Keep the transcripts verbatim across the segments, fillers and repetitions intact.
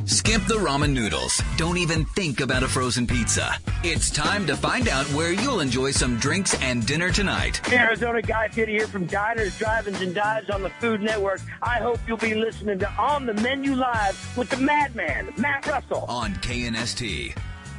Skip the ramen noodles. Don't even think about a frozen pizza. It's time to find out where you'll enjoy some drinks and dinner tonight. Arizona Guy Fieri here from Diners, Drive-Ins, and Dives on the Food Network. I hope you'll be listening to On the Menu Live with the madman, Matt Russell. On K N S T.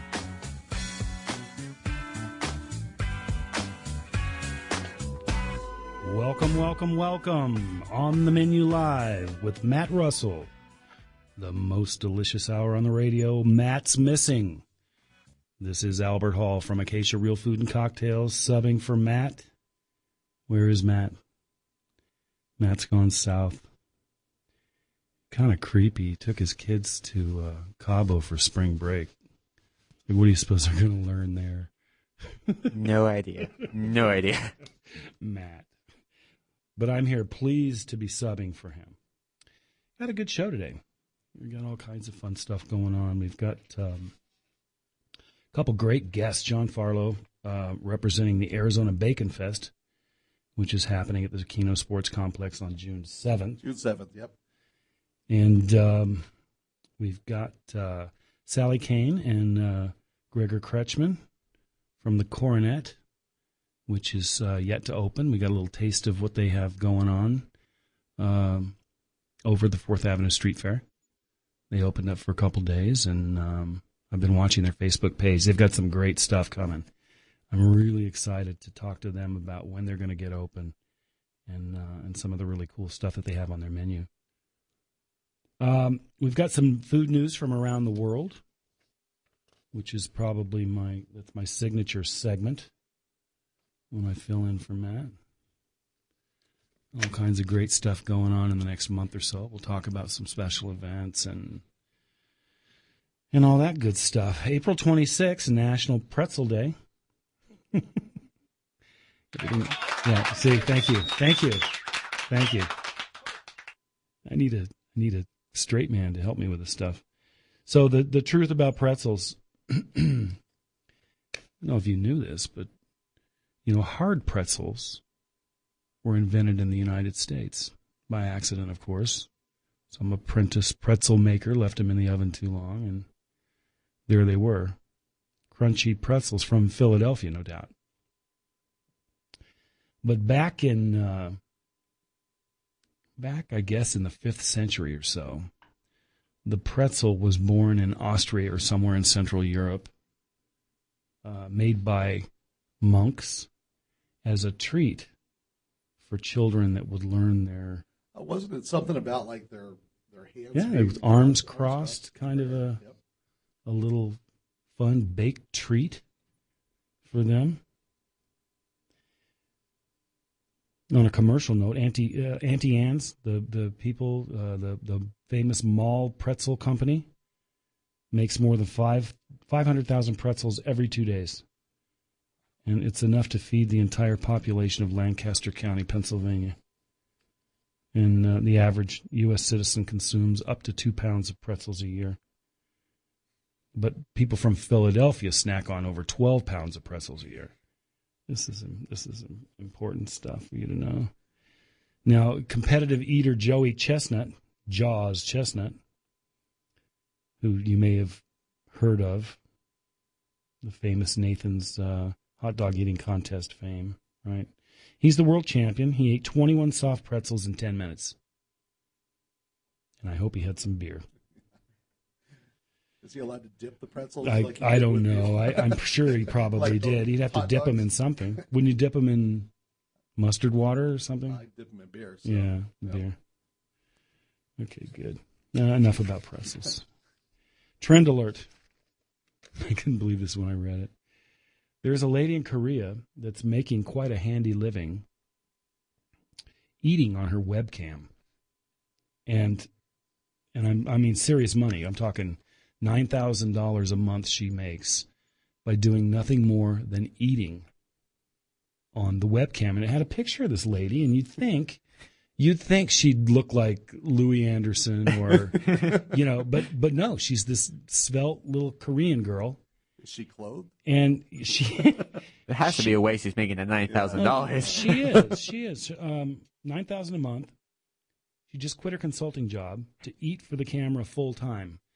Welcome, welcome, welcome. On the Menu Live with Matt Russell. The most delicious hour on the radio. Matt's missing. This is Albert Hall from Acacia Real Food and Cocktails, subbing for Matt. Where is Matt? Matt's gone south. Kind of creepy. He took his kids to uh, Cabo for spring break. What do you suppose they're going to learn there? No idea. No idea. Matt. But I'm here pleased to be subbing for him. Got a good show today. We've got all kinds of fun stuff going on. We've got um, a couple great guests. John Farlow, uh, representing the Arizona Bacon Fest, which is happening at the Keno Sports Complex on June seventh. June seventh, yep. And um, we've got uh, Sally Kane and uh, Gregor Kretschmann from the Coronet, which is uh, yet to open. We got a little taste of what they have going on um, over the Fourth Avenue Street Fair. They opened up for a couple days, and um, I've been watching their Facebook page. They've got some great stuff coming. I'm really excited to talk to them about when they're going to get open and uh, and some of the really cool stuff that they have on their menu. Um, we've got some food news from around the world, which is probably my that's my signature segment when I fill in for Matt. All kinds of great stuff going on in the next month or so. We'll talk about some special events and and all that good stuff. April twenty-sixth, National Pretzel Day. Yeah, see, thank you. Thank you. Thank you. I need a I need a straight man to help me with this stuff. So the, the truth about pretzels, I don't know if you knew this, but you know, hard pretzels were invented in the United States by accident, of course. Some apprentice pretzel maker left them in the oven too long, and there they were. Crunchy pretzels from Philadelphia, no doubt. But back in, uh, back, I guess, in the fifth century or so, the pretzel was born in Austria or somewhere in Central Europe, uh, made by monks as a treat for children that would learn their... Uh, wasn't it something about like their their hands? Yeah, with arms crossed, kind of a yep. a little fun baked treat for them. On a commercial note, Auntie uh, Auntie Anne's, the the people, uh, the the famous mall pretzel company, makes more than five five hundred thousand pretzels every two days. And it's enough to feed the entire population of Lancaster County, Pennsylvania. And uh, the average U S citizen consumes up to two pounds of pretzels a year. But people from Philadelphia snack on over twelve pounds of pretzels a year. This is this is important stuff for you to know. Now, competitive eater Joey Chestnut, Jaws Chestnut, who you may have heard of, the famous Nathan's uh, hot dog eating contest fame, right? He's the world champion. He ate twenty-one soft pretzels in ten minutes. And I hope he had some beer. Is he allowed to dip the pretzels? I, like I don't know. I, I'm sure he probably like did. He'd have to dip dogs? them in something. Wouldn't you dip them in mustard water or something? I dip them in beer. So, yeah, yeah, beer. Okay, good. Uh, enough about pretzels. Trend alert. I couldn't believe this when I read it. There's a lady in Korea that's making quite a handy living eating on her webcam. And and I'm, I mean serious money. I'm talking nine thousand dollars a month she makes by doing nothing more than eating on the webcam. And it had a picture of this lady, and you'd think you'd think she'd look like Louis Anderson or, you know, but but no, she's this svelte little Korean girl. Is she clothed? And she... There has she, to be a way she's making the nine thousand dollars. Uh, she is. She is. Um, nine thousand dollars a month. She just quit her consulting job to eat for the camera full time.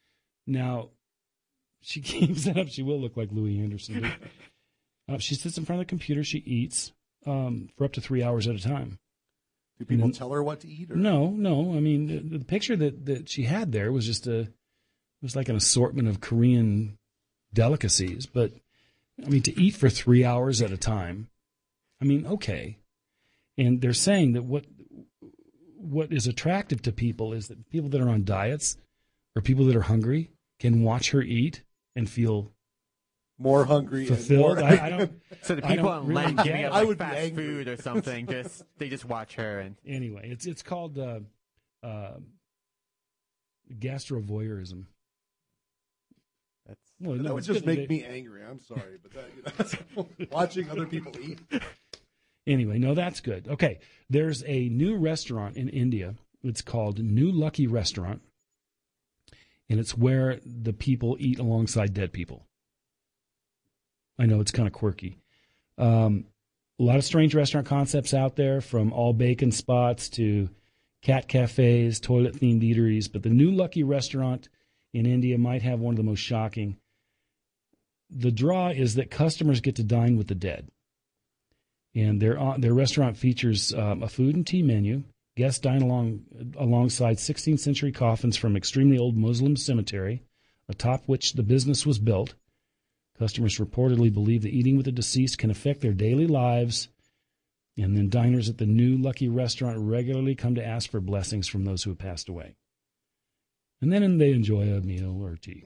Now, she keeps that up. She will look like Louis Anderson. Uh, she sits in front of the computer. She eats um, for up to three hours at a time. Do people then, tell her what to eat? Or? No, no. I mean, the, the picture that, that she had there was just a, it was like an assortment of Korean delicacies. But, I mean, to eat for three hours at a time, I mean, okay. And they're saying that what what is attractive to people is that people that are on diets or people that are hungry can watch her eat and feel more hungry, fulfilled. And more I, I don't. So the I people don't on really Lent get giving it. up I like would be fast angry. food or something, just they just watch her and Anyway, it's it's called uh, uh, gastrovoyeurism. that's Well, that no, would it's just good. make They- me angry. I'm sorry, but that, you know, watching other people eat. Anyway, no, that's good. Okay, there's a new restaurant in India. It's called New Lucky Restaurant, and it's where the people eat alongside dead people. I know it's kind of quirky. Um, a lot of strange restaurant concepts out there, from all bacon spots to cat cafes, toilet-themed eateries. But the New Lucky Restaurant in India might have one of the most shocking. The draw is that customers get to dine with the dead. And their their restaurant features um, a food and tea menu. Guests dine along alongside sixteenth century coffins from extremely old Muslim cemetery, atop which the business was built. Customers reportedly believe that eating with the deceased can affect their daily lives. And then diners at the New Lucky Restaurant regularly come to ask for blessings from those who have passed away. And then they enjoy a meal or tea.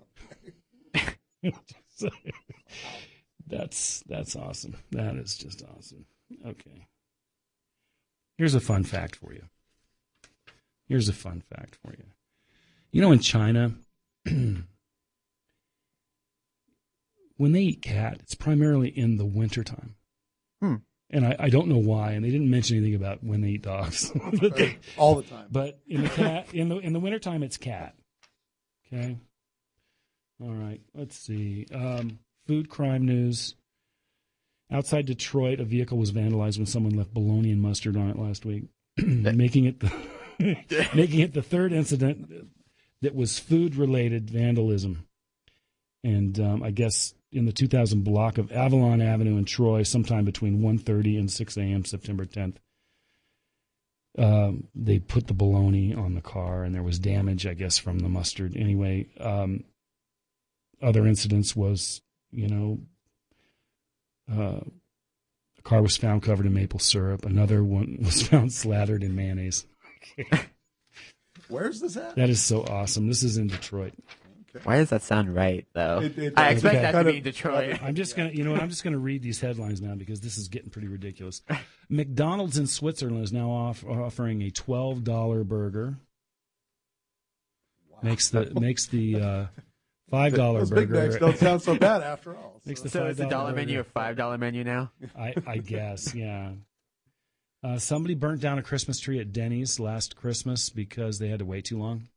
So, that's that's awesome. That is just awesome. Okay. Here's a fun fact for you. Here's a fun fact for you. You know, in China, when they eat cat, it's primarily in the wintertime. Hmm. And I, I don't know why, and they didn't mention anything about when they eat dogs. but, they, All the time. but in the cat in the in the wintertime it's cat. Okay. All right. Let's see. Um, food crime news. Outside Detroit, a vehicle was vandalized when someone left bologna and mustard on it last week, making it the making it the third incident that was food-related vandalism. And um, I guess in the two thousand block of Avalon Avenue in Troy, sometime between one thirty and six a.m. September tenth, um, they put the bologna on the car, and there was damage, I guess, from the mustard. Anyway, um, other incidents was, you know, Uh, the car was found covered in maple syrup. Another one was found slathered in mayonnaise. Where's this at? That is so awesome. This is in Detroit. why does that sound right though? It- it I does. expect Okay. that Kind to of- be Detroit. I'm just gonna, you know what? I'm just gonna read these headlines now because this is getting pretty ridiculous. McDonald's in Switzerland is now off, offering a twelve dollar burger. Wow. Makes the makes the uh, five dollar Those Big Macs burger. don't sound so bad after all. Makes So. the So it's a five dollar burger. menu, a five dollar menu now. I, I guess, yeah. Uh, somebody burnt down a Christmas tree at Denny's last Christmas because they had to wait too long.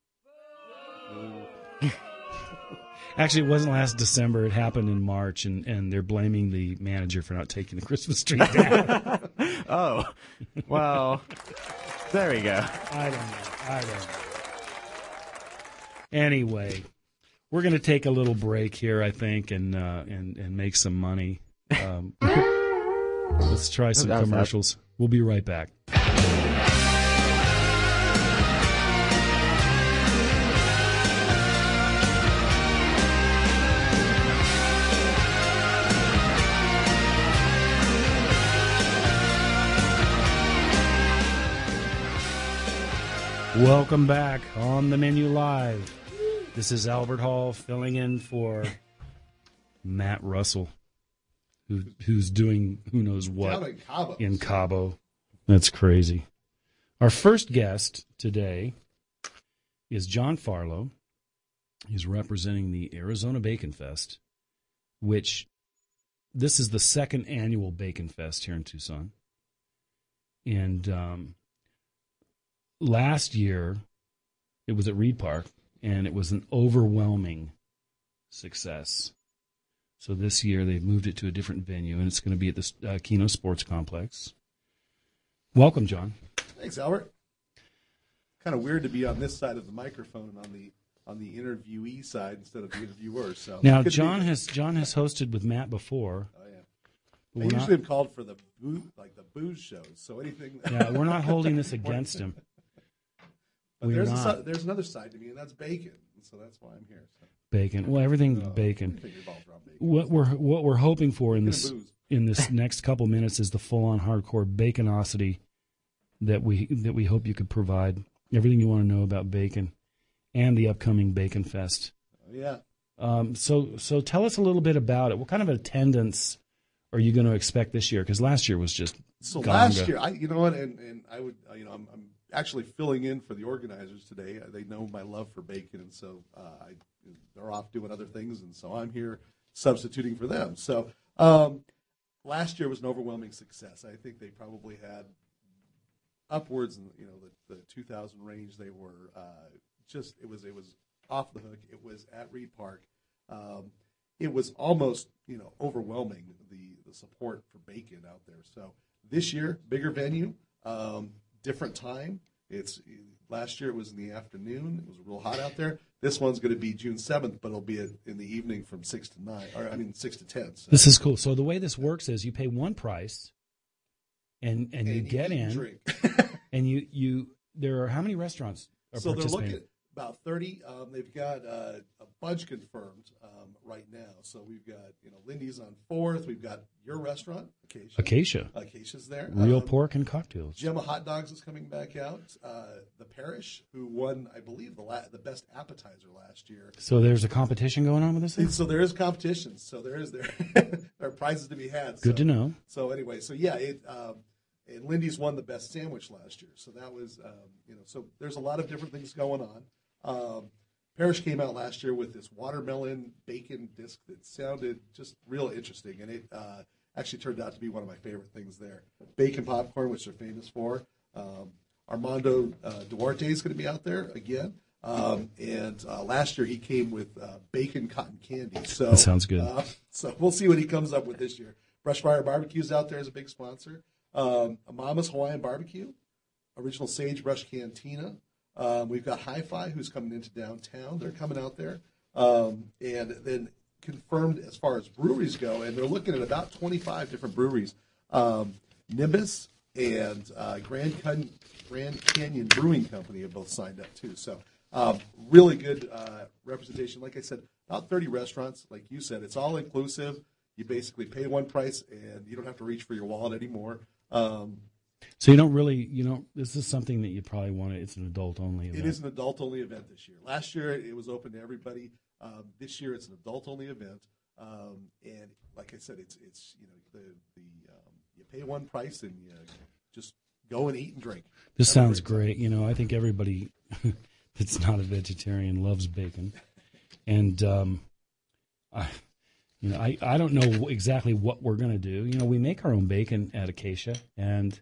Actually, it wasn't last December. It happened in March, and, and they're blaming the manager for not taking the Christmas tree down. Oh, well, there we go. I don't know. I don't know. Anyway, we're going to take a little break here, I think, and uh, and and make some money. Um, let's try some That was commercials. We'll be right back. Welcome back on the Menu Live. This is Albert Hall filling in for Matt Russell, who who's doing who knows what Down in Cabo. in Cabo. That's crazy. Our first guest today is John Farlow. He's representing the Arizona Bacon Fest, which this is the second annual Bacon Fest here in Tucson. And um, last year, it was at Reed Park, and it was an overwhelming success. So this year, they've moved it to a different venue, and it's going to be at the uh, Keno Sports Complex. Welcome, John. Thanks, Albert. Kind of weird to be on this side of the microphone on the on the interviewee side instead of the interviewer. So Now, could John be- has John has hosted with Matt before. Oh yeah. We're I not- usually am called for the boo, like the booze shows. So anything. Yeah, we're not holding this against him. But We're there's a, not. si- there's another side to me, and that's bacon. And so that's why I'm here. So, Bacon. Well, everything uh, bacon. everything revolves around bacon. What we're what we're hoping for in Bacon this and booze. in this next couple minutes is the full on hardcore baconosity that we that we hope you could provide. Everything you want to know about bacon and the upcoming Bacon Fest. Oh, yeah. Um, so so tell us a little bit about it. What kind of attendance are you going to expect this year? Because last year was just So gonga. last year, I you know what, and, and I would uh, you know I'm, I'm actually filling in for the organizers today. Uh, They know my love for bacon, and so uh, I, they're off doing other things, and so I'm here substituting for them. So um, last year was an overwhelming success. I think they probably had upwards in you know the, the two thousand range. They were uh, just it was it was off the hook. It was at Reed Park. Um, it was almost you know overwhelming the the support for bacon out there. So this year, bigger venue, um, different time. It's last year it was in the afternoon. It was real hot out there. This one's going to be June seventh, but it'll be in the evening from six to nine, or I mean six to ten. So. This is cool. So the way this works is you pay one price, and and, you And get eat and in, drink. and you you there are how many restaurants are So they're participating? looking at about thirty. Um, they've got uh, a bunch confirmed um, right now. So we've got you know Lindy's on Fourth. We've got your restaurant, Acacia. Acacia, Acacia's there. real Um, pork and cocktails. Gemma Hot Dogs is coming back out. Uh, the Parish, who won, I believe, the la- the best appetizer last year. So there's a competition going on with this thing? And so there is competition. So there is there, there are prizes to be had. Good so, to know. So anyway, so yeah, it um, and Lindy's won the best sandwich last year. So that was um, you know, so there's a lot of different things going on. Um, Parish came out last year with this watermelon bacon disc that sounded just real interesting, and it uh, actually turned out to be one of my favorite things there. Bacon popcorn, which they're famous for. Um, Armando uh, Duarte is going to be out there again. Um, and uh, last year he came with uh, bacon cotton candy. So That sounds good. Uh, so we'll see what he comes up with this year. Brushfire Barbecue's out there as a big sponsor. Um, Mama's Hawaiian Barbecue, Original Sagebrush Cantina. Um, we've got Hi-Fi, who's coming into downtown. They're coming out there. Um, and then confirmed as far as breweries go, and they're looking at about twenty-five different breweries. Um, Nimbus and uh, Grand, Can- Grand Canyon Brewing Company have both signed up, too. So um, really good uh, representation. Like I said, about thirty restaurants. Like you said, it's all inclusive. You basically pay one price, and you don't have to reach for your wallet anymore. Um, So you don't really, you know, this is something that you probably want to, it's an adult only event. It is an adult-only event this year. Last year, it was open to everybody. Um, this year, it's an adult-only event. Um, and like I said, it's, it's you know, the, the um, you pay one price and you just go and eat and drink. This Have a sounds great time. great. You know, I think everybody that's not a vegetarian loves bacon. And, um, I, you know, I, I don't know exactly what we're going to do. You know, we make our own bacon at Acacia, and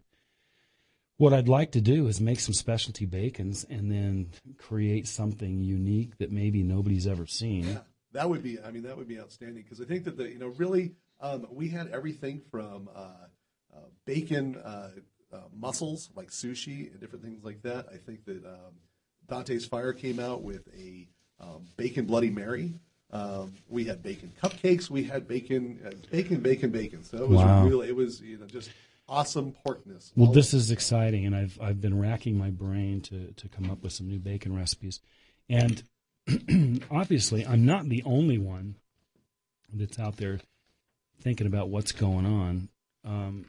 what I'd like to do is make some specialty bacons and then create something unique that maybe nobody's ever seen. Yeah, that would be. I mean, that would be outstanding because I think that the you know really um, we had everything from uh, uh, bacon uh, uh, mussels like sushi and different things like that. I think that um, Dante's Fire came out with a um, bacon Bloody Mary. Um, we had bacon cupcakes. We had bacon, uh, bacon, bacon, bacon. So it was Wow. really, it was you know just awesome porkness. Well, all this over. is exciting, and I've I've been racking my brain to to come up with some new bacon recipes, and obviously I'm not the only one that's out there thinking about what's going on. Um,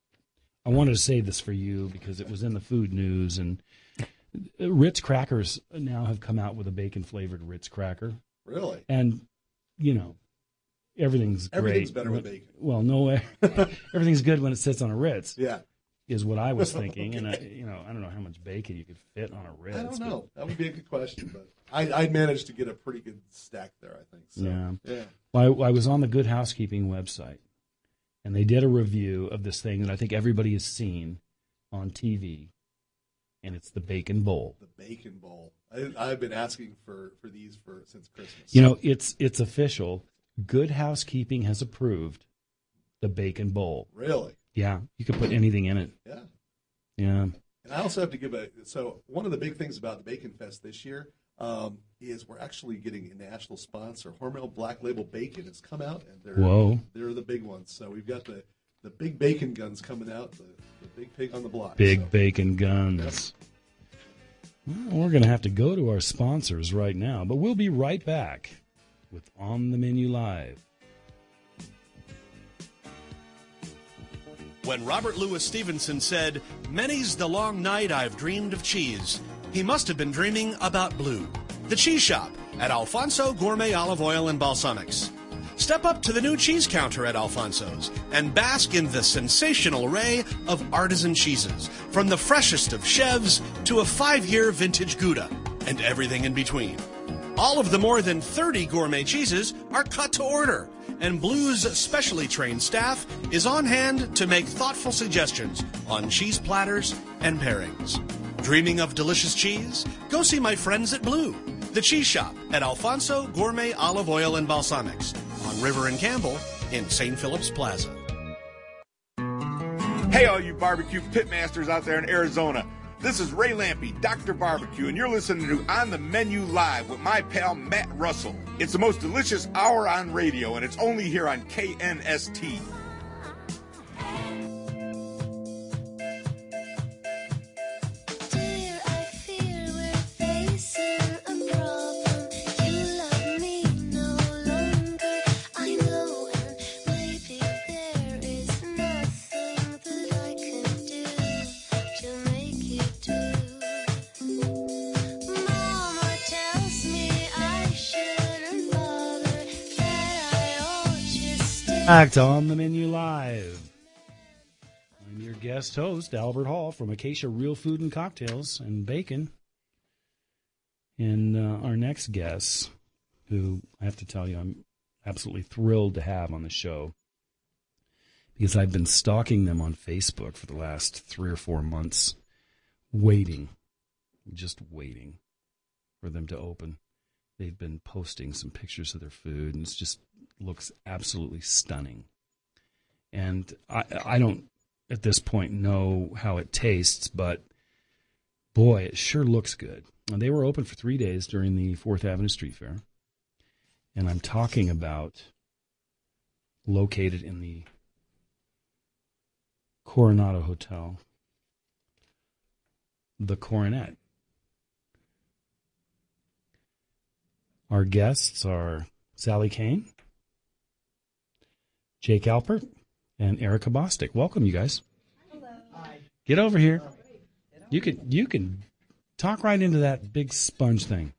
I wanted to say this for you because it was in the food news, and Ritz crackers now have come out with a bacon flavored Ritz cracker, really. and you know. Everything's great. Everything's better with bacon. Well, no, everything's good when it sits on a Ritz. Yeah. Is what I was thinking, and I, you know, I don't know how much bacon you could fit on a Ritz. I don't but- know. That would be a good question, but I, I managed to get a pretty good stack there. I think. So, Yeah. Yeah. Well, I, I was on the Good Housekeeping website, and they did a review of this thing that I think everybody has seen on T V, and it's the Bacon Bowl. The bacon bowl. I, I've been asking for, for these for since Christmas. You know, it's it's official. Good Housekeeping has approved the Bacon Bowl. Really? Yeah, you could put anything in it. Yeah. Yeah. And I also have to give a so one of the big things about the Bacon Fest this year, um, is we're actually getting a national sponsor. Hormel Black Label Bacon has come out, and they're Whoa. they're the big ones. So we've got the, the big bacon guns coming out, the, the big pig on the block. Big so. bacon guns. Well, we're going to have to go to our sponsors right now, but we'll be right back with On the Menu Live. When Robert Louis Stevenson said, "Many's the long night I've dreamed of cheese," he must have been dreaming about Blue, the cheese shop at Alfonso Gourmet Olive Oil and Balsamics. Step up to the new cheese counter at Alfonso's and bask in the sensational array of artisan cheeses, from the freshest of chèvres to a five-year vintage Gouda, and everything in between. All of the more than thirty gourmet cheeses are cut to order, and Blue's specially trained staff is on hand to make thoughtful suggestions on cheese platters and pairings. Dreaming of delicious cheese? Go see my friends at Blue, the cheese shop at Alfonso Gourmet Olive Oil and Balsamics on River and Campbell in Saint Philip's Plaza. Hey, all you barbecue pitmasters out there in Arizona. This is Ray Lampy, Doctor Barbecue, and you're listening to On the Menu Live with my pal Matt Russell. It's the most delicious hour on radio, and it's only here on K N S T. Back to On the Menu Live. I'm your guest host, Albert Hall from Acacia Real Food and Cocktails and Bacon. And uh, our next guest, who I have to tell you I'm absolutely thrilled to have on the show, because I've been stalking them on Facebook for the last three or four months, waiting, just waiting for them to open. They've been posting some pictures of their food, and it's just looks absolutely stunning. And I, I don't, at this point, know how it tastes, but boy, it sure looks good. And they were open for three days during the Fourth Avenue Street Fair. And I'm talking about located in the Coronado Hotel, the Coronet. Our guests are Sally Kane, Jake Alpert, and Erica Bostic. Welcome, you guys. Hello. Hi. Get over here. You can you can talk right into that big sponge thing.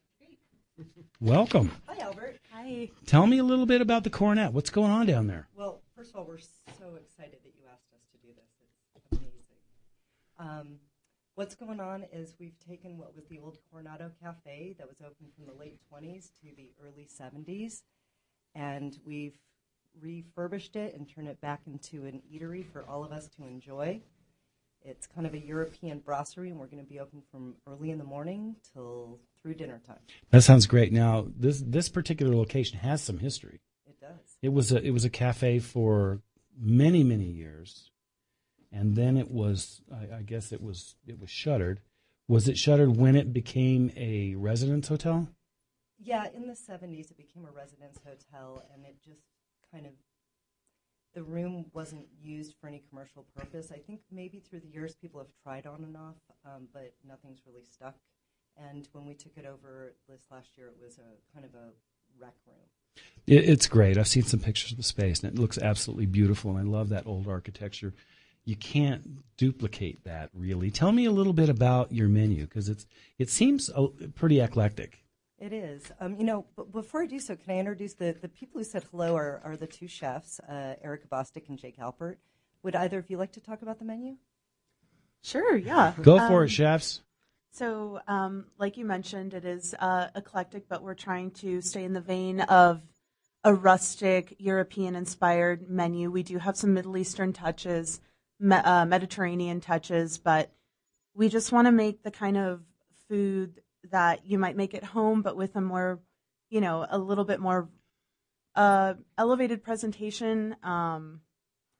Welcome. Hi, Albert. Hi. Tell me a little bit about the Coronet. What's going on down there? Well, first of all, we're so excited that you asked us to do this. It's amazing. Um, what's going on is we've taken what was the old Coronado Cafe that was open from the late twenties to the early seventies, and we've refurbished it and turned it back into an eatery for all of us to enjoy. It's kind of a European brasserie, and we're going to be open from early in the morning till through dinner time. That sounds great. Now, this this particular location has some history. It does. It was a it was a cafe for many many years, and then it was I, I guess it was it was shuttered. Was it shuttered when it became a residence hotel? Yeah, in the seventies, it became a residence hotel, and it just kind of, the room wasn't used for any commercial purpose. I think maybe through the years people have tried on and off, um, but nothing's really stuck. And when we took it over this last year, it was a kind of a rec room. It, it's great. I've seen some pictures of the space, and it looks absolutely beautiful, and I love that old architecture. You can't duplicate that, really. Tell me a little bit about your menu, because it's it seems uh, pretty eclectic. It is. Um, you know, but before I do so, can I introduce the, the people who said hello are, are the two chefs, uh, Erica Bostic and Jake Alpert. Would either of you like to talk about the menu? Sure, yeah. Go for um, it, chefs. So, um, like you mentioned, it is uh, eclectic, but we're trying to stay in the vein of a rustic, European-inspired menu. We do have some Middle Eastern touches, me- uh, Mediterranean touches, but we just want to make the kind of food that you might make at home, but with a more, you know, a little bit more uh, elevated presentation. Um,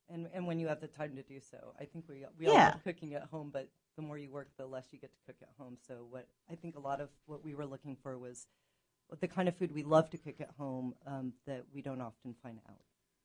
And and when you have the time to do so, I think we we all Yeah. love cooking at home, but the more you work, the less you get to cook at home. So what I think a lot of what we were looking for was the kind of food we love to cook at home um, that we don't often find out.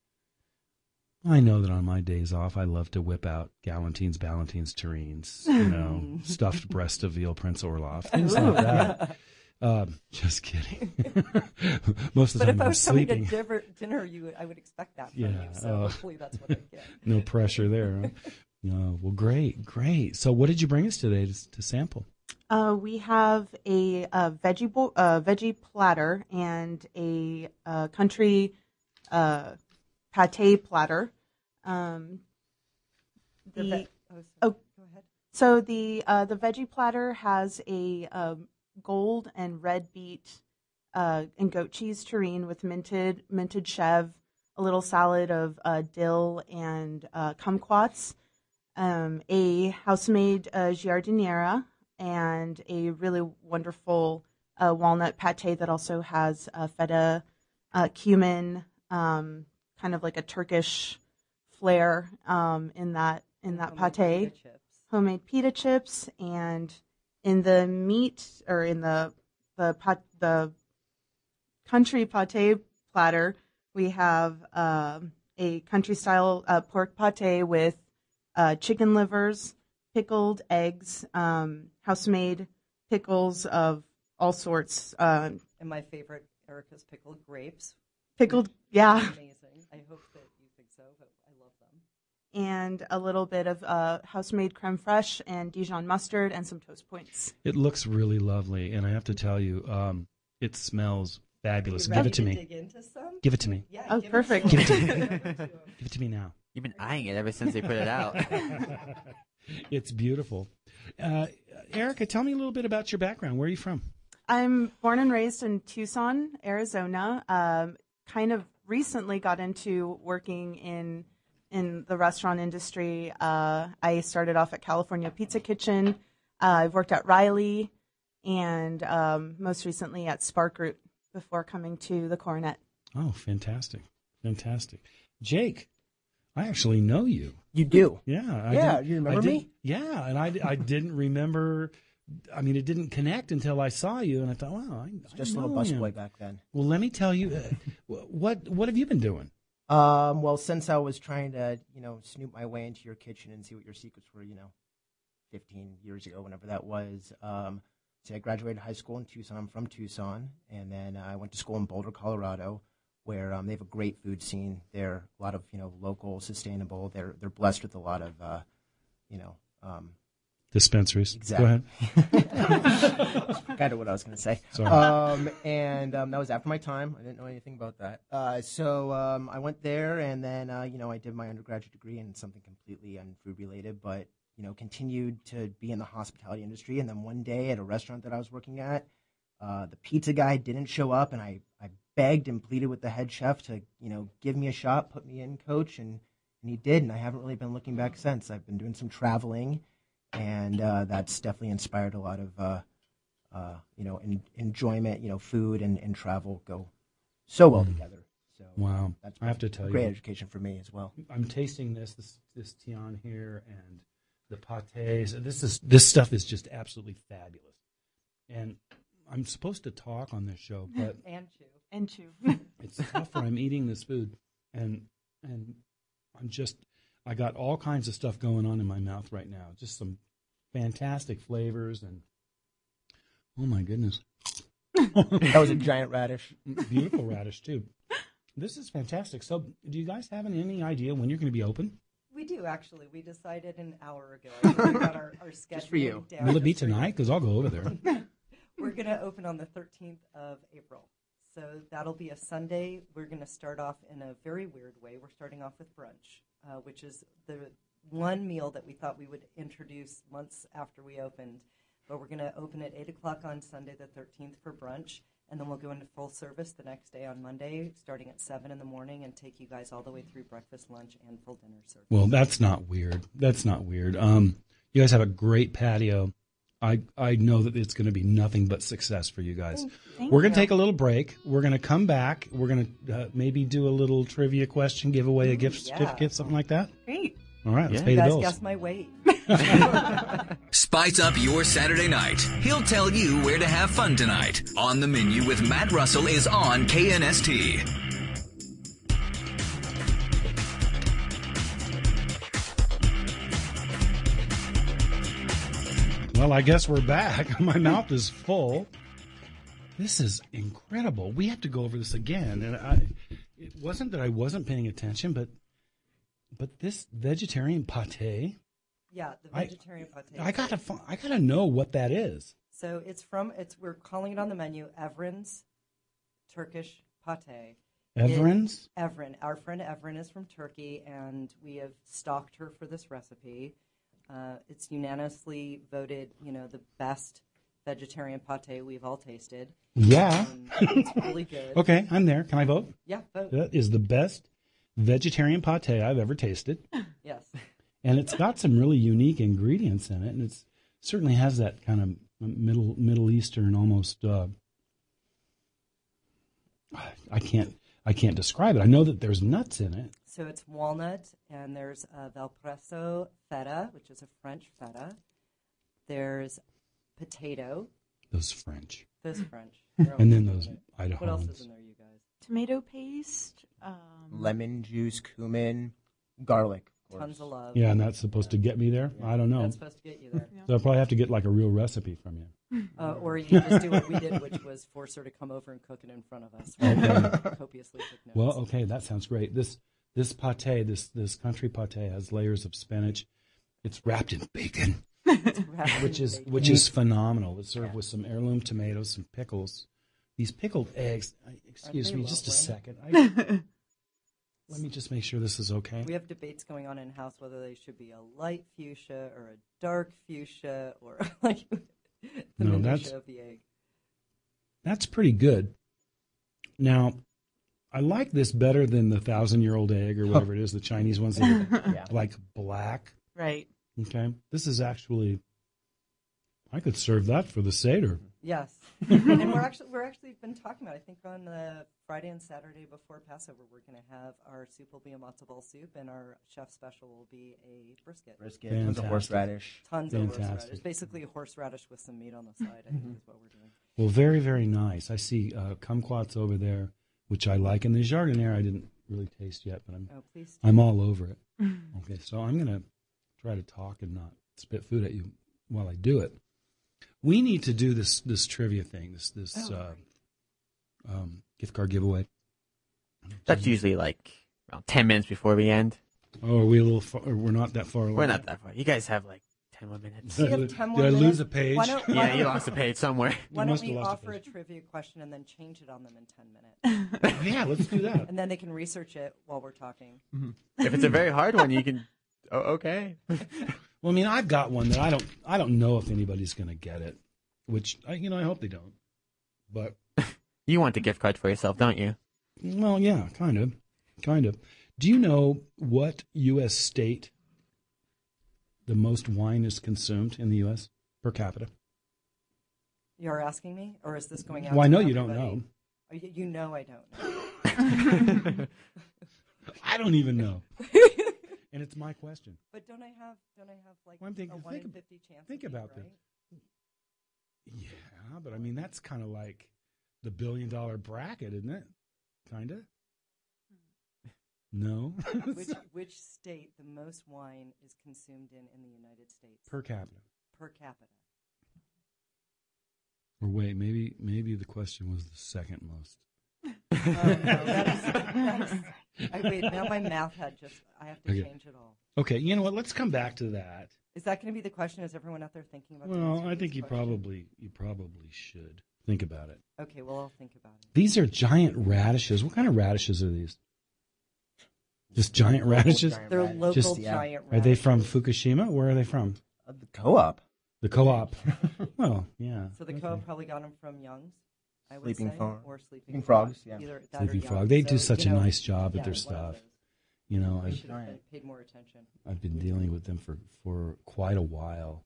I know that on my days off, I love to whip out galantines, ballantines, terrines, you know, stuffed breast of veal, Prince Orloff, things like that. Um, just kidding. Most of the But time if I I'm was coming sleeping. to dinner, dinner you would, I would expect that from Yeah, you. So uh, hopefully that's what I get. No pressure there. Huh? No, well, great, great. So, what did you bring us today to, to sample? Uh, we have a, a veggie bo- uh, veggie platter and a, uh country uh, pate platter. Um, The the ve- oh, sorry. oh, Go ahead. so the uh, the veggie platter has a um, gold and red beet uh, and goat cheese terrine with minted minted chev, a little salad of uh, dill and uh, kumquats, um, a house-made uh, giardiniera, and a really wonderful uh, walnut pate that also has uh, feta, uh, cumin, um, kind of like a Turkish flair um, in that in that Homemade pate. pita chips. Homemade pita chips, and in the meat or in the the pot, the country pate platter, we have um a country style uh, pork pate with uh, chicken livers, pickled eggs, um, house made pickles of all sorts, uh, And my favorite, Erica's pickled grapes. pickled yeah, Amazing. I hope that you think so, but I love them. and a little bit of uh, house made creme fraiche and Dijon mustard and some toast points. It looks really lovely, and I have to tell you, um, it smells fabulous. You Give ready it to me. Dig into some? Give it to me. Yeah, Oh, give perfect. It to Give it to him. me. Give it to him. Give it to me now. You've been eyeing it ever since they put it out. It's beautiful. Uh, Erica, tell me a little bit about your background. Where are you from? I'm born and raised in Tucson, Arizona. Um, kind of recently got into working in in the restaurant industry. Uh, I started off at California Pizza Kitchen. Uh, I've worked at Riley, and um, most recently at Spark Root before coming to the Coronet. Oh, fantastic. Fantastic. Jake, I actually know you. You do? Yeah. I Yeah, did- you remember I did- me? Yeah, and I, I didn't remember. I mean, it didn't connect until I saw you, and I thought, wow, I, I Just a know little him. busboy back then. Well, let me tell you, uh, what what have you been doing? Um, well, since I was trying to, you know, snoop my way into your kitchen and see what your secrets were, you know, fifteen years ago, whenever that was, um, see, I graduated high school in Tucson. I'm from Tucson, and then I went to school in Boulder, Colorado, where um, they have a great food scene. They're a lot of, you know, local, sustainable. They're they're blessed with a lot of, uh, you know, um, Dispensaries. Exactly. Go ahead. Kind of what I was going to say. Sorry. Um, and um, that was after my time. I didn't know anything about that. Uh, so um, I went there, and then uh, you know I did my undergraduate degree in something completely unfood related, but you know continued to be in the hospitality industry. And then one day at a restaurant that I was working at, uh, the pizza guy didn't show up, and I, I begged and pleaded with the head chef to you know give me a shot, put me in, coach, and and he did. And I haven't really been looking back since. I've been doing some traveling. And uh, that's definitely inspired a lot of, uh, uh, you know, in, enjoyment. You know, food and, and travel go so well Mm. together. So Wow. that's I have to tell a you. great education for me as well. I'm tasting this, this, this Tian here, and the pates. This is this stuff is just absolutely fabulous. And I'm supposed to talk on this show, but And chew. And chew. it's tough when I'm eating this food, and and I'm just I got all kinds of stuff going on in my mouth right now. Just some fantastic flavors, and oh my goodness, That was a giant radish. beautiful radish too. This is fantastic. So, do you guys have any idea when you're going to be open? We do, actually. We decided an hour ago. I think we got our, our schedule for you. down. Will it be just for you. tonight? Because I'll go over there. We're going to open on the thirteenth of April. So that'll be a Sunday. We're going to start off in a very weird way. We're starting off with brunch, uh, which is the one meal that we thought we would introduce months after we opened. But we're going to open at eight o'clock on Sunday the thirteenth for brunch, and then we'll go into full service the next day on Monday, starting at seven in the morning, and take you guys all the way through breakfast, lunch, and full dinner service. Well, that's not weird. That's not weird. Um, you guys have a great patio. I, I know that it's going to be nothing but success for you guys. Thank We're going you. to take a little break. We're going to come back. We're going to uh, maybe do a little trivia question, give away a gift yeah. certificate, something like that. Great. All right, let's Yeah. pay You the guys bills. guess my weight. Spice up your Saturday night. He'll tell you where to have fun tonight. On the Menu with Matt Russell is on K N S T. Well, I guess we're back. My mouth is full. This is incredible. We have to go over this again. And I, it wasn't that I wasn't paying attention, but but this vegetarian pate, Yeah, the I- vegetarian pate. I gotta fi- I gotta know what that is. So it's from it's we're calling it on the menu Evren's Turkish pate. Evren's? It- Evren, our friend Evren is from Turkey, and we have stalked her for this recipe. Uh, it's unanimously voted, you know, the best vegetarian pate we've all tasted. Yeah. Um, it's really good. Okay, I'm there. Can I vote? Yeah, vote. That is the best vegetarian pate I've ever tasted. Yes. And it's got some really unique ingredients in it, and it's certainly has that kind of middle Middle Eastern almost. Uh, I can't I can't describe it. I know that there's nuts in it. So it's walnut, and there's uh, Valpresso feta, which is a French feta. There's potato. Those French, Those French. and then those Idahoans. What else is in there, you guys? Tomato paste. Um, Lemon juice, cumin, garlic. Of course. Tons of love. Yeah, and that's supposed to get me there. I don't know. That's supposed to get you there. So I'll probably have to get like a real recipe from you. Uh, or you can just do what we did, which was force her to come over and cook it in front of us. Okay. Copiously took notes. Well, okay, that sounds great. This this pate, this this country pate, has layers of spinach. It's wrapped in bacon, It's wrapped in which is bacon. which is phenomenal. It's served with some heirloom tomatoes, some pickles, these pickled eggs. I- Excuse they me, just a lovely? second. I, let me just make sure this is okay. We have debates going on in house whether they should be a light fuchsia or a dark fuchsia or like the No, minutia that's- of the egg. That's pretty good. Now, I like this better than the thousand-year-old egg or whatever it is, the Chinese ones that are Yeah. like black. right. Okay, this is actually. I could serve that for the Seder. Yes, and we're actually we're actually been talking about. I think on the Friday and Saturday before Passover, we're going to have our soup will be a matzo ball soup, and our chef special will be a brisket. Brisket, tons of Fantastic. horseradish. Tons of Fantastic. horseradish. Basically, a horseradish with some meat on the side. I think is what we're doing. Well, very, very nice. I see uh, kumquats over there, which I like, and the jardiniere I didn't really taste yet, but I'm Oh, please. I'm all over it. Okay, so I'm gonna try to talk and not spit food at you while I do it. We need to do this this trivia thing, this this Oh, uh, um, gift card giveaway. That's usually like around ten minutes before we end. Oh, are we a little far? Or we're not that far away. We're not that far. You guys have like ten more minutes. Did I, have lo- ten did more I lose minutes? a page? Why don't- why Yeah, don't- you lost a page somewhere. Why You don't must have we lost a offer a page. trivia question and then change it on them in ten minutes? Yeah, let's do that. And then they can research it while we're talking. If it's a very hard one, you can. Oh, okay. Well, I mean, I've got one that I don't I don't know if anybody's going to get it, which I, you know I hope they don't. But You want the gift card for yourself, don't you? well, yeah, kind of, kind of. Do you know what U S state the most wine is consumed in the U S per capita? You're asking me, or is this going out? Well, I to know you don't everybody? know. Oh, You you know I don't know. I don't even know. And it's my question. But don't I have don't I have like Well, I'm thinking- a one think in ab- fifty chance? think of being about this. right? Yeah, but I mean that's kind of like the billion dollar bracket, isn't it? Kind of. No. Which which state the most wine is consumed in in the United States Per capita. per capita? Or wait, maybe maybe the question was the second most. Oh, no, that is, that is, I, wait, now my math had just I have to Okay. change it all. Okay, you know what? Let's come back to that. Is that going to be the question? Is everyone out there thinking about? the Well, answer to I think this you question? probably you probably should think about it. Okay, well I'll think about it. These are giant radishes. What kind of radishes are these? Just giant radishes? Giant They're radish. local Just- yeah. giant. Are they from radishes. Fukushima? Where are they from? Uh, the co-op. The co-op. Well, yeah. So the okay. co-op probably got them from Young's, I would Sleeping say, Frog. or Sleeping, Sleeping Frog. Frogs, yeah. Either that Sleeping or Frog. Young's. They So, do such you a know, nice job yeah, at their one of stuff. those. You know, I I, should have been- paid more attention. I've been dealing with them for, for quite a while.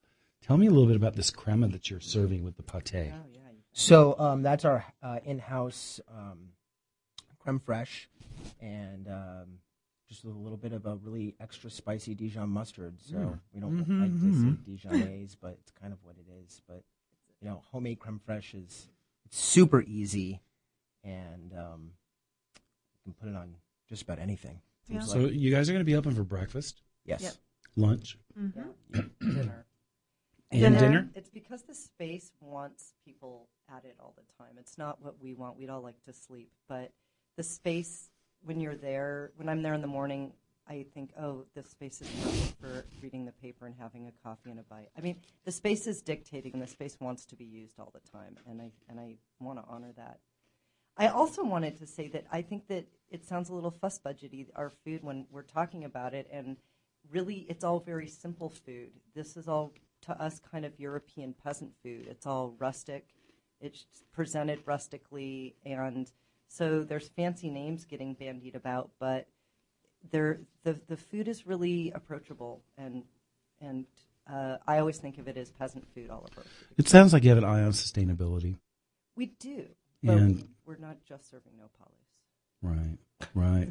Tell me a little bit about this crema that you're serving with the pâté. Oh, yeah. So um, that's our uh, in-house um, creme fraiche, and um, just a little bit of a really extra spicy Dijon mustard. So Mm. we don't Mhm, like to mhm. say Dijonnaise, but it's kind of what it is. But you know, homemade creme fraiche is it's super easy, and um, you can put it on just about anything. Yeah. Seems So like- you guys are going to be open for breakfast, yes. Yep. lunch, Mm-hmm. Yeah. Dinner. and Dinner. dinner? It's because the space wants people at it all the time. It's not what we want. We'd all like to sleep. But the space, when you're there, when I'm there in the morning, I think, oh, this space is perfect for reading the paper and having a coffee and a bite. I mean, the space is dictating, and the space wants to be used all the time, and I and I want to honor that. I also wanted to say that I think that it sounds a little fuss budgety, our food, when we're talking about it, and really it's all very simple food. This is all, to us, kind of European peasant food. It's all rustic. It's presented rustically, and so there's fancy names getting bandied about, but there, the the food is really approachable, and and uh, I always think of it as peasant food, all of our food. It sounds like you have an eye on sustainability. We do, but And- we're not just serving no polish. Right, right.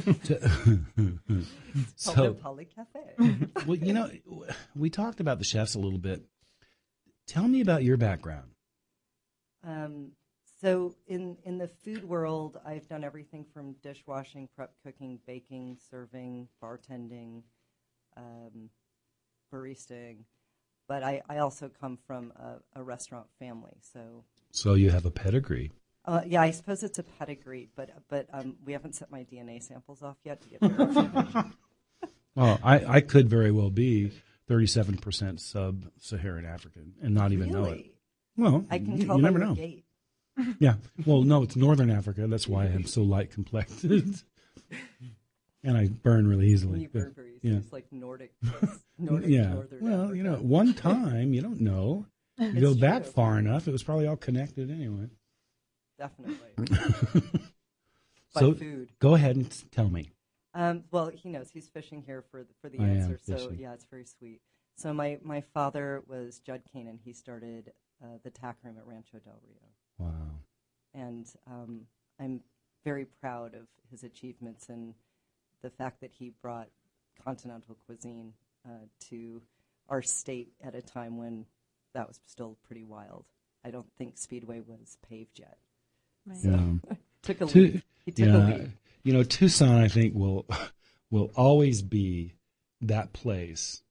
It's called so, the Poly Cafe. well, you know, we talked about the chefs a little bit. Tell me about your background. Um, so in, in the food world, I've done everything from dishwashing, prep cooking, baking, serving, bartending, um, baristaing. But I, I also come from a, a restaurant family. So, So you have a pedigree. uh, yeah, I suppose it's a pedigree, but but um, we haven't sent my D N A samples off yet to get verified. Well, I, I could very well be thirty-seven percent sub-Saharan African and not even know it. Really? Well, I can you, tell you by never your know. gait. Yeah. Well, no, it's Northern Africa. That's why I'm so light complected. And I burn really easily. You burn very easily. Yeah. It's like Nordic, Nordic yeah. Northern Well, Africa. you know, at one time, you don't know. You It's go back true. far enough, it was probably all connected anyway. Definitely. By So food. go ahead and s- tell me. Um, well, he knows. He's fishing here for the, for the I am answer. So fishing. yeah, it's very sweet. So my, my father was Judd Kanan. He started uh, the tack room at Rancho Del Rio, Wow. and um, I'm very proud of his achievements and the fact that he brought continental cuisine uh, to our state at a time when that was still pretty wild. I don't think Speedway was paved yet. Right. So Yeah. took a Tu- leap. He took a yeah, leap. you know, Tucson, I think will will always be that place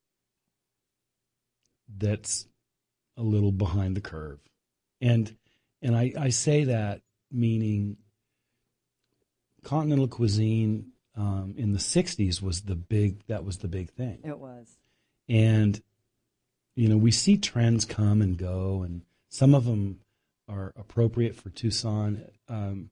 that's a little behind the curve, and and I, I say that meaning continental cuisine um, in the sixties was the big that was the big thing, It was. and you know we see trends come and go, and some of them are appropriate for Tucson. Um,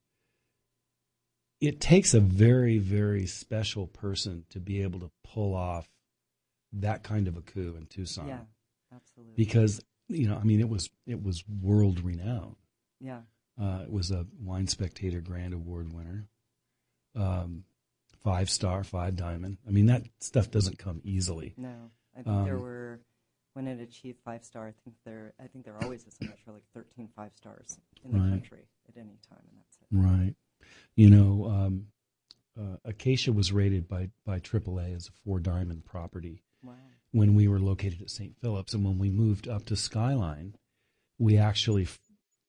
it takes a very, very special person to be able to pull off that kind of a coup in Tucson. Yeah, absolutely. Because, you know, I mean, it was it was world renowned. Yeah. Uh, it was a Wine Spectator Grand Award winner, um, five star, five diamond. I mean, that stuff doesn't come easily. No, I think there Um, were, when it achieved five star, I think there, I think there always is, I'm not sure, like thirteen five stars in the Right. country at any time, and that's it. Right. You know, um, uh, Acacia was rated by by triple A as a four diamond property Wow. when we were located at Saint Philip's, and when we moved up to Skyline, we actually f-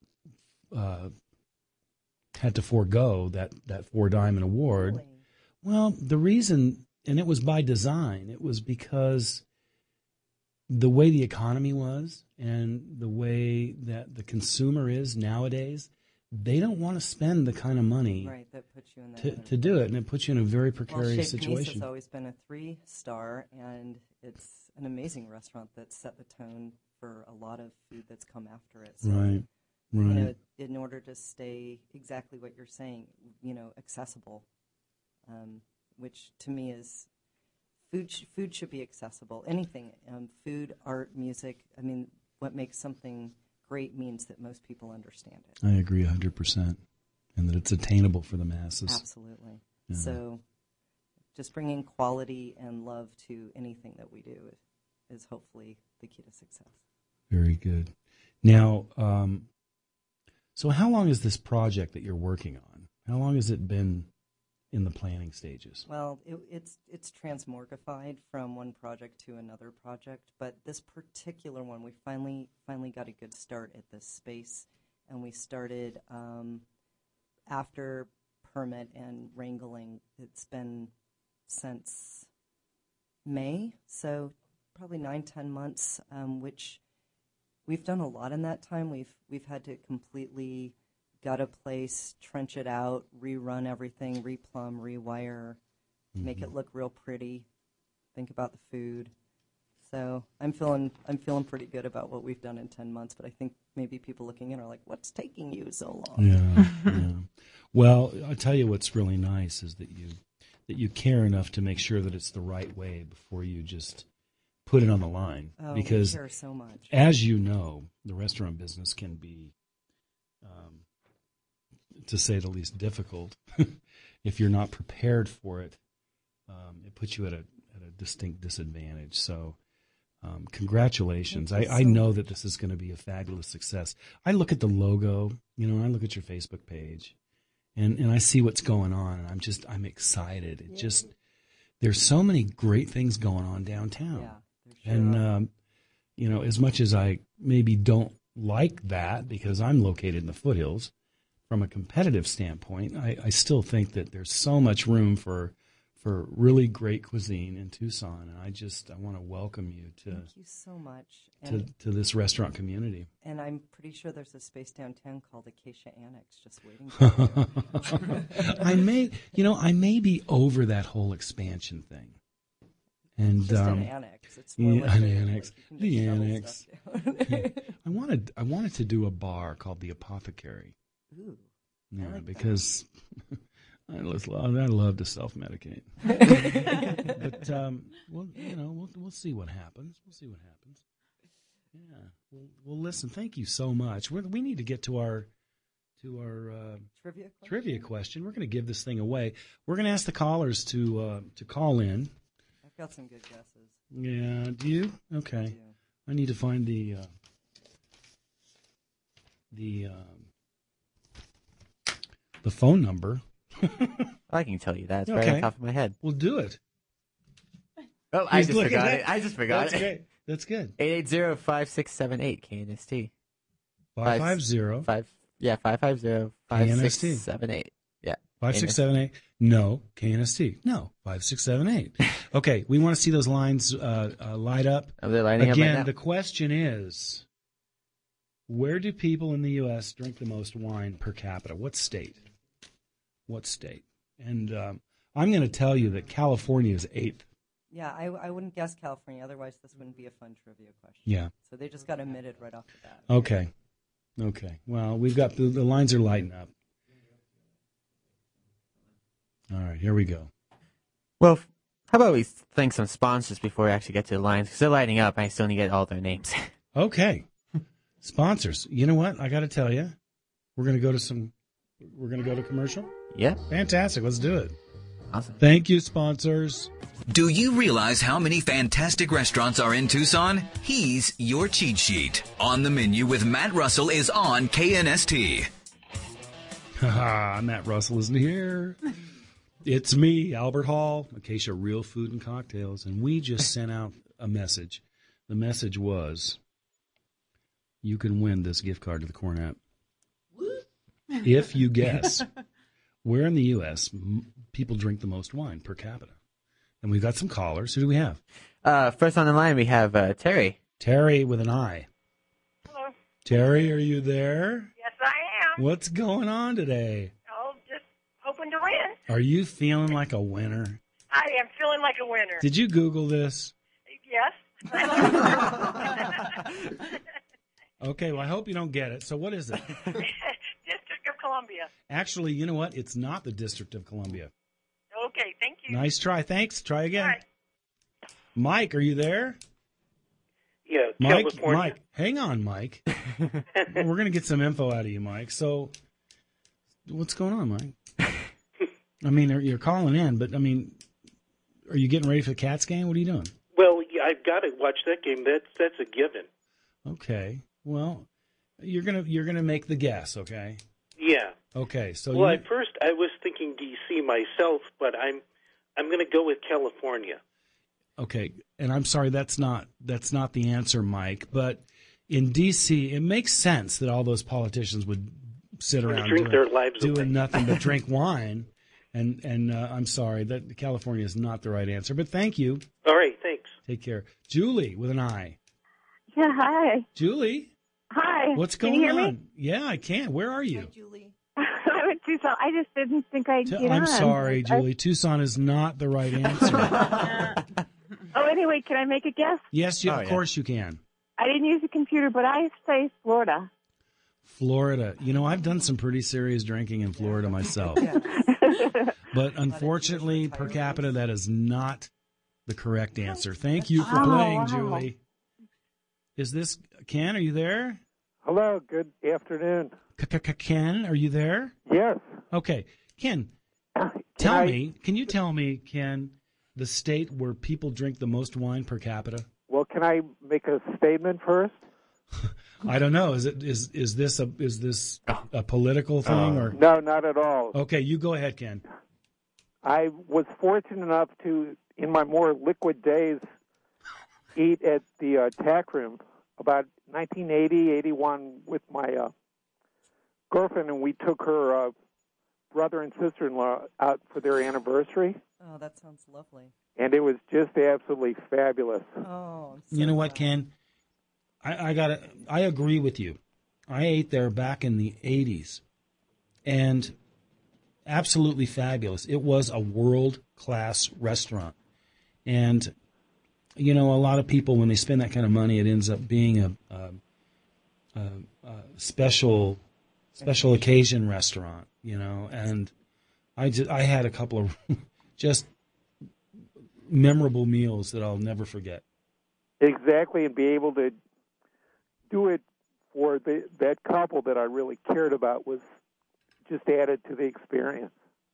uh, had to forego that that four diamond award. Really? Well, the reason, and it was by design, it was because the way the economy was and the way that the consumer is nowadays, they don't want to spend the kind of money Right, that puts you in that to, other- to do it, and it puts you in a very Well, precarious Chez Panisse situation. has always been a three star, and it's an amazing restaurant that set the tone for a lot of food that's come after it. So, Right, You know, right. in order to stay exactly what you're saying, you know, accessible, um, which to me is food. Sh- food should be accessible. Anything, um, food, art, music. I mean, what makes something great means that most people understand it. I agree one hundred percent, and that it's attainable for the masses. Absolutely. Yeah. So, just bringing quality and love to anything that we do is hopefully the key to success. Very good. Now, um, so how long is this project that you're working on? How long has it been in the planning stages? Well, it, it's it's transmorgified from one project to another project, but this particular one, we finally finally got a good start at this space, and we started um, after permit and wrangling. It's been since May, so probably nine, ten months, um, which we've done a lot in that time. We've we've had to completely gut a place, trench it out, rerun everything, replumb, rewire, mm-hmm. make it look real pretty, think about the food. So I'm feeling I'm feeling pretty good about what we've done in ten months, but I think maybe people looking in are like, what's taking you so long? Yeah, yeah. Well, I'll tell you what's really nice is that you that you care enough to make sure that it's the right way before you just put it on the line. Oh, because we care so much. As you know, the restaurant business can be, um, to say the least, difficult. If you're not prepared for it, um, it puts you at a at a distinct disadvantage. So, um, congratulations! I, I know that this is going to be a fabulous success. I look at the logo, you know, I look at your Facebook page, and, and I see what's going on, and I'm just I'm excited. It yeah. just there's so many great things going on downtown. Yeah. Sure. And, um, you know, as much as I maybe don't like that because I'm located in the foothills, from a competitive standpoint, I, I still think that there's so much room for for really great cuisine in Tucson. And I just I want to welcome you to Thank you so much. To, And, to this restaurant community. and I'm pretty sure there's a space downtown called Acacia Annex just waiting for you. I may, you know, I may be over that whole expansion thing. And It's just um, an annex. It's more yeah, like an a- annex. like The you can just shovel annex. stuff down. I wanted I wanted to do a bar called the Apothecary. Ooh, Yeah, like that. because I just love, I love to self-medicate. But um, well, you know, we'll we'll see what happens. We'll see what happens. Yeah. Well, well listen. Thank you so much. We're, we need to get to our to our uh, Trivia question? trivia question. We're going to give this thing away. We're going to ask the callers to uh, to call in. I've got some good guesses. Yeah. Do you? Okay. I do. I need to find the uh, the um, the phone number. I can tell you that. It's right Okay. on top of my head. We'll do it. Oh, I He's just looking forgot at- it. I just forgot That's it. great. That's good. eight eight zero, five six seven eight K N S T. Five five zero Five, yeah, five five zero, five six seven eight. Yeah. five six seven eight. No, K N S T. No, five six seven eight. Okay, we want to see those lines uh, uh, light up. Are they lighting Again, up right now? the question is, where do people in the U S drink the most wine per capita? What state? What state? And um, I'm going to tell you that California is eighth. Yeah, I, I wouldn't guess California. Otherwise, this wouldn't be a fun trivia question. Yeah. So they just got admitted right off the bat. Okay. Okay. Well, we've got the, the lines are lighting up. All right, here we go. Well, f- how about we thank some sponsors before we actually get to the lines? Because they're lighting up, and I still need to get all their names. Okay. Sponsors. You know what? I got to tell you, we're going to go to some. We're going to go to commercial. Yeah. Fantastic. Let's do it. Awesome. Thank you, sponsors. Do you realize how many fantastic restaurants are in Tucson? He's your cheat sheet. On the Menu with Matt Russell is on K N S T. Haha, Matt Russell isn't here. It's me, Albert Hall, Acacia Real Food and Cocktails, and we just sent out a message. The message was, you can win this gift card to the Cornet. If you guess where in the U S m- people drink the most wine per capita. And we've got some callers. Who do we have? Uh, first on the line, we have uh, Terry. Terry with an I. Hello. Terry, are you there? Yes, I am. What's going on today? Oh, just hoping to win. Are you feeling like a winner? I am feeling like a winner. Did you Google this? Yes. Okay, well, I hope you don't get it. So what is it? District of Columbia. Actually, you know what? It's not the District of Columbia. Okay, thank you. Nice try. Thanks. Try again. All right. Mike, are you there? Yeah, Mike, California. Mike, hang on, Mike. We're going to get some info out of you, Mike. So what's going on, Mike? I mean, you're calling in, but, I mean, are you getting ready for the Cats game? What are you doing? Well, yeah, I've got to watch that game. That's that's a given. Okay. Well, you're gonna you're gonna make the guess, okay? Yeah. Okay. So well, you, at first I was thinking D C myself, but I'm I'm going to go with California. okay, and I'm sorry that's not that's not the answer, Mike. But in D C, it makes sense that all those politicians would sit around drink doing, their lives doing away. nothing but drink wine. And and uh, I'm sorry that California is not the right answer. But thank you. All right. Thanks. Take care, Julie with an I. Yeah, hi. Julie. Hi. What's Can going you hear on? Me? Yeah, I can. Where are you? Julie. I'm in Tucson. I just didn't think I'd get I'm on. sorry, I- Julie. Tucson is not the right answer. Oh, anyway, can I make a guess? Yes, you, Oh, of yeah. course you can. I didn't use a computer, but I say Florida. Florida. You know, I've done some pretty serious drinking in Florida myself. But unfortunately, per capita, that is not the correct answer. Thank you for Oh, playing, wow. Julie. Is this Ken? Are you there? Hello, good afternoon. Ken, are you there? Yes. Okay. Ken, tell I- me, can you tell me, Ken, the state where people drink the most wine per capita? Well, can I make a statement first? I don't know. Is it is is this a is this a political thing or No, not at all. Okay, you go ahead, Ken. I was fortunate enough to, in my more liquid days, eat at the uh, tack room about nineteen eighty, eighty-one with my uh, girlfriend, and we took her uh, brother and sister-in-law out for their anniversary, Oh, that sounds lovely. and it was just absolutely fabulous. Oh, I'm so You know what, glad. Ken? I, I got I agree with you. I ate there back in the eighties, and absolutely fabulous. It was a world-class restaurant. And, you know, a lot of people, when they spend that kind of money, it ends up being a, a, a, a special special occasion restaurant, you know. And I, just, I had a couple of just memorable meals that I'll never forget. Exactly, and be able to do it for the, that couple that I really cared about was just added to the experience.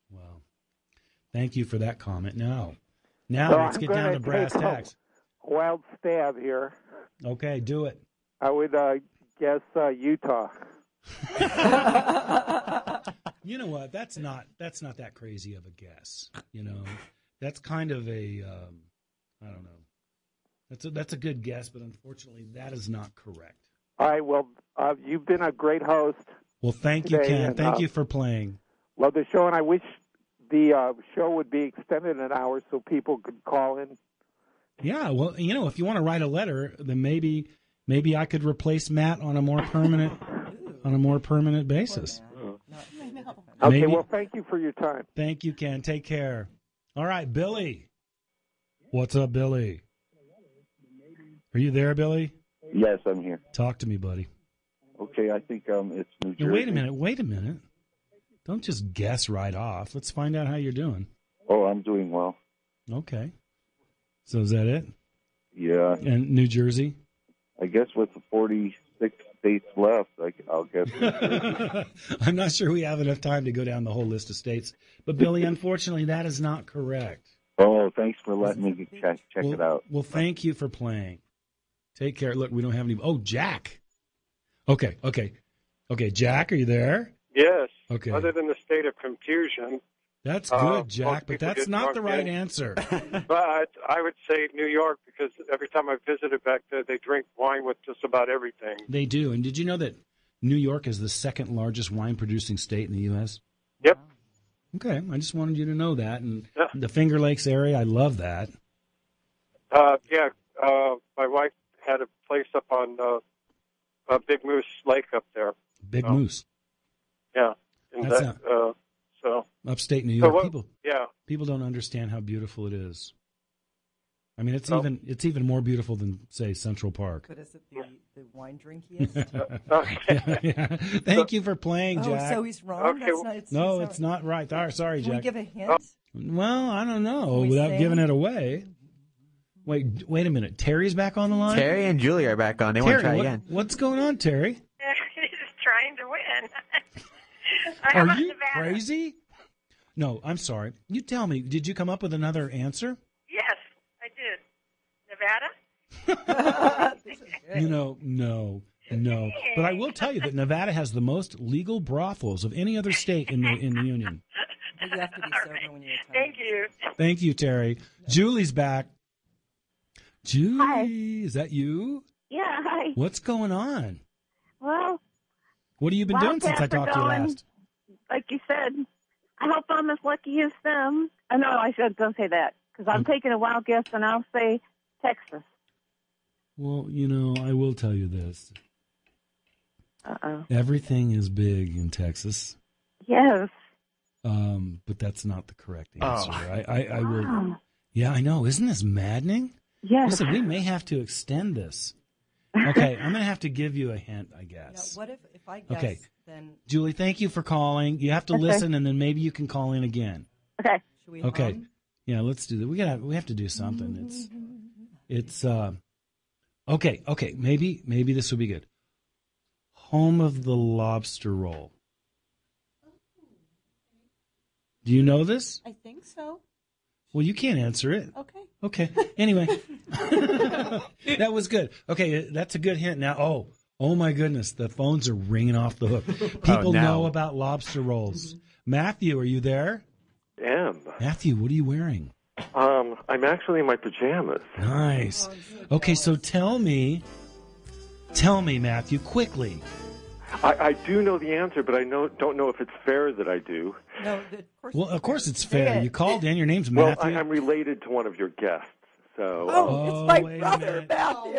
Thank you for that comment. Now, now So let's I'm get gonna down to brass take a tacks. Wild stab here. Okay, do it. I would uh, guess uh, Utah. You know what? That's not that's not that crazy of a guess. You know, that's kind of a um, I don't know. That's a, that's a good guess, but unfortunately, that is not correct. All right, well, uh, you've been a great host. Well, thank you, today, Ken. and, Thank uh, you for playing. Love the show, and I wish the uh, show would be extended an hour so people could call in. Yeah, well, you know, if you want to write a letter, then maybe maybe I could replace Matt on a more permanent on a more permanent basis. Okay, Maybe- well, thank you for your time. Thank you, Ken. Take care. All right, Billy. What's up, Billy? Are you there, Billy? Yes, I'm here. Talk to me, buddy. Okay, I think um, it's New Jersey. Now, wait a minute. Wait a minute. Don't just guess right off. Let's find out how you're doing. Oh, I'm doing well. Okay. So is that it? Yeah. And New Jersey? I guess with the forty-six states left, I, I'll guess. I'm not sure we have enough time to go down the whole list of states. But, Billy, unfortunately, that is not correct. Oh, thanks for letting me check, check well, it out. Well, thank you for playing. Take care. Look, we don't have any. Oh, Jack. Okay, okay. Okay, Jack, are you there? Yes. Okay. Other than the state of confusion. That's Uh, good, most Jack, but people that's get not the drunk right in. answer. But I would say New York because every time I visited back there, they drink wine with just about everything. They do. And did you know that New York is the second largest wine producing state in the U S? Yep. Okay, I just wanted you to know that. And Yeah. the Finger Lakes area, I love that. Uh, yeah, uh, my wife had a place up on uh, uh, Big Moose Lake up there. Big Oh. Moose, Yeah. And That's that, uh, so, upstate New So York. what- people, yeah. people don't understand how beautiful it is. I mean, it's Oh. even it's even more beautiful than, say, Central Park. But is it the, the wine drinkiest? Yeah, yeah. Thank you for playing, Oh, Jack. so he's wrong? That's not, it's, no, it's it's not right. All right, sorry, Can we Jack. give a hint? Well, I don't know Can we without say? giving it away. Wait, wait a minute. Terry's back on the line. Terry and Julie are back on. They want Terry, to try what- again. what's going on, Terry? He's trying to win. How Are about you Nevada? crazy? No, I'm sorry. You tell me. Did you come up with another answer? Yes, I did. Nevada? You know, no, no. But I will tell you that Nevada has the most legal brothels of any other state in the in the union. But you have to be sober when you're a Thank you. Thank you, Terry. Julie's back. Julie, Hi. is that you? Yeah, hi. What's going on? Well, What have you been doing since I Wildcats are talked to you going, last? Like you said, I hope I'm as lucky as them. Oh, no, I should don't say that because I'm taking a wild guess, and I'll say Texas. Well, you know, I will tell you this. Uh-oh. Everything is big in Texas. Yes. Um, but that's not the correct answer. Oh. I, I, I will. Wow. Yeah, I know. Isn't this maddening? Yes. Listen, we may have to extend this. Okay, I'm going to have to give you a hint, I Now, guess. what if, if I guess, Okay. then Julie, thank you for calling. You have to Okay. listen, and then maybe you can call in again. Okay. should we Okay. hum? Yeah, let's do that. We got. We have to do something. It's. It's. Uh, okay. Okay. Maybe. Maybe this would be good. Home of the lobster roll. Do you know this? I think so. Well, you can't answer it. Okay. Okay. Anyway, that was good. Okay, that's a good hint. Now, oh, oh my goodness, the phones are ringing off the hook. People Oh, now. know about lobster rolls. Matthew, are you there? am. Matthew, what are you wearing? Um, I'm actually in my pajamas. Nice. Okay, so tell me, tell me, Matthew, quickly. I, I do know the answer, but I know, don't know if it's fair that I do. No, of course. Well, of course it's fair. You called in. Your name's Well, Matthew. I, I'm related to one of your guests, so. Oh, Oh, it's my wait a brother, minute. Matthew.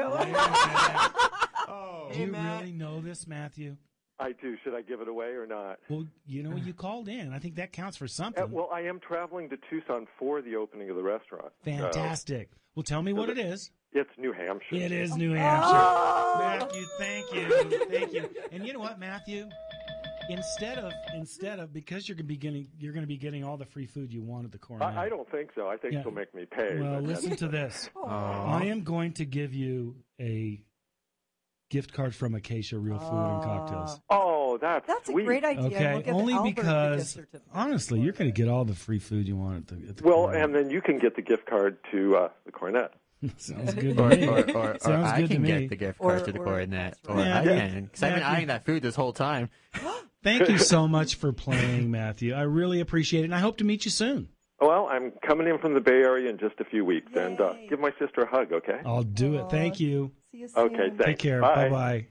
Do you really know this, Matthew? I do. Should I give it away or not? Well, you know, you called in. I think that counts for something. Uh, well, I am traveling to Tucson for the opening of the restaurant. so- Fantastic. Well, tell me what it is. It's New Hampshire. It is New Hampshire. Matthew, thank you, thank you. And you know what, Matthew? Instead of instead of because you're going to be getting you're going to be getting all the free food you want at the Cornet. I, I don't think so. I think Yeah. she'll make me pay. Well, but listen that's- to this. Aw. I am going to give you a gift card from Acacia Real Food and Cocktails. Oh, that's That's a sweet. great idea. Okay, We'll give only Albert the gift because certificate. honestly, you're going to get all the free food you want at the. At the Well, Cornet. and then you can get the gift card to uh, the Cornet. Sounds good to Or, me. or, or, or Sounds I good can to me. get the gift card Or- to the or- Coronet. Or Yeah, I yeah. can. Because I've been Matthew. eyeing that food this whole time. Thank you so much for playing, Matthew. I really appreciate it, and I hope to meet you soon. Well, I'm coming in from the Bay Area in just a few weeks, and uh, give my sister a hug, okay? I'll do it. Thank you. See you soon. Okay, thanks. Take care. Bye. Bye bye.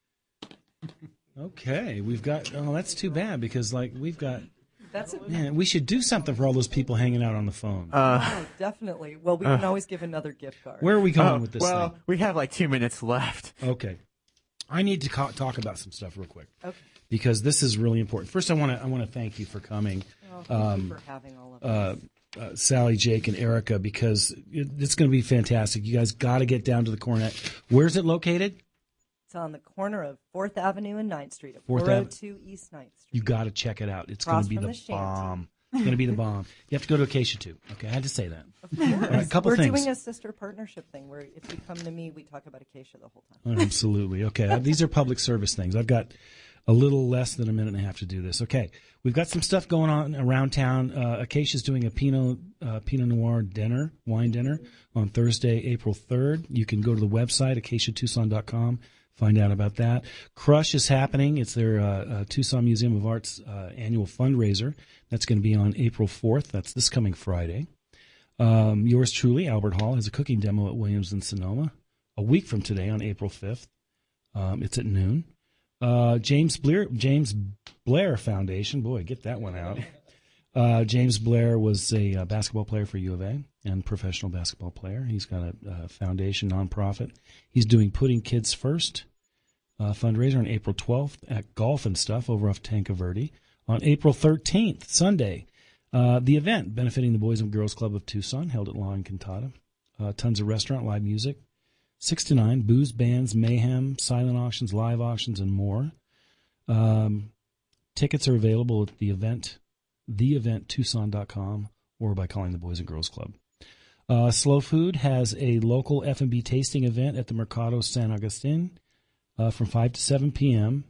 Okay, we've got. Oh, that's too bad because like we've got. That's it. Man, we should do something for all those people hanging out on the phone. Oh, definitely. Well, we can Uh, always give another gift card. Where are we going Oh, with this well, thing? we have like two minutes left. Okay, I need to ca- talk about some stuff real quick. Okay. Because this is really important. First, I want to I want to thank you for coming. Oh, thank you for having all of uh, uh, Sally, Jake, and Erica, because it, it's going to be fantastic. You guys got to get down to the Cornet. Where's it located? It's on the corner of fourth Avenue and ninth Street at Fourth four oh Ave- two East ninth Street. You got to check it out. It's going Across to be from the, the shanty. bomb. It's going to be the bomb. You have to go to Acacia too. Okay, I had to say that. Of course. All right, couple We're things. doing a sister partnership thing where if you come to me, we talk about Acacia the whole time. Oh, absolutely. Okay. Uh, These are public service things. I've got a little less than a minute and a half to do this. Okay. We've got some stuff going on around town. Uh, Acacia's doing a Pinot, uh, Pinot Noir dinner, wine dinner on Thursday, April third. You can go to the website, acacia tucson dot com, find out about that. Crush is happening. It's their uh, uh, Tucson Museum of Art's uh, annual fundraiser. That's going to be on April fourth. That's this coming Friday. Um, yours truly, Albert Hall, has a cooking demo at Williams and Sonoma a week from today on April fifth. Um, it's at noon. Uh, James Blair, James Blair Foundation. Boy, get that one out. Uh, James Blair was a uh, basketball player for U of A and professional basketball player. He's got a, a foundation nonprofit. He's doing Putting Kids First uh, fundraiser on April twelfth at Golf and Stuff over off Tanca Verde. On April thirteenth, Sunday, uh, the event benefiting the Boys and Girls Club of Tucson, held at La Encantada. Uh, tons of restaurant, live music. Six to nine, booze, bands, mayhem, silent auctions, live auctions, and more. Um, tickets are available at the event, the event tucson dot com, or by calling the Boys and Girls Club. Uh, Slow Food has a local F and B tasting event at the Mercado San Agustin uh, from five to seven p.m.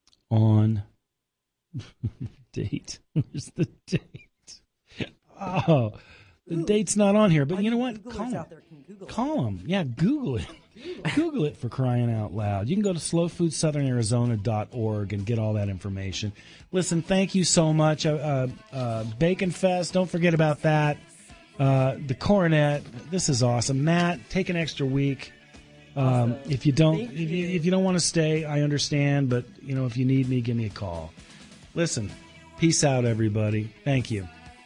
on date. Where's the date? Oh, The date's not on here, but you know what? Googlers Call him. out there can Google it. Call him. Yeah, Google it. Google it for crying out loud. You can go to slow food southern arizona dot org and get all that information. Listen, thank you so much. Uh, uh, uh, Bacon Fest, don't forget about that. Uh, the Coronet, this is awesome. Matt, take an extra week. Um, awesome. If you don't, if you, if you don't want to stay, I understand. But you know, if you need me, give me a call. Listen, peace out, everybody. Thank you.